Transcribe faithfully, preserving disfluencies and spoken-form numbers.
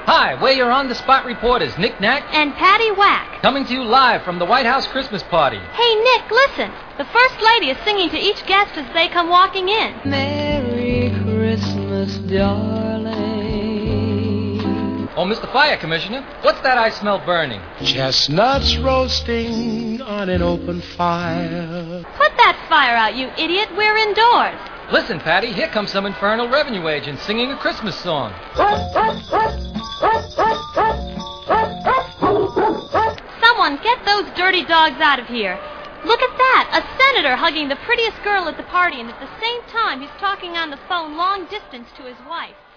Hi, we're your on-the-spot reporters, Nick Nack and Patty Whack, coming to you live from the White House Christmas party. Hey, Nick, listen. The First Lady is singing to each guest as they come walking in. Merry Christmas, darling. Oh, Mister Fire Commissioner, what's that I smell burning? Chestnuts roasting on an open fire. Put that fire out, you idiot. We're indoors. Listen, Patty, here comes some infernal revenue agent singing a Christmas song. Someone get those dirty dogs out of here. Look at that, a senator hugging the prettiest girl at the party, and at the same time he's talking on the phone long distance to his wife.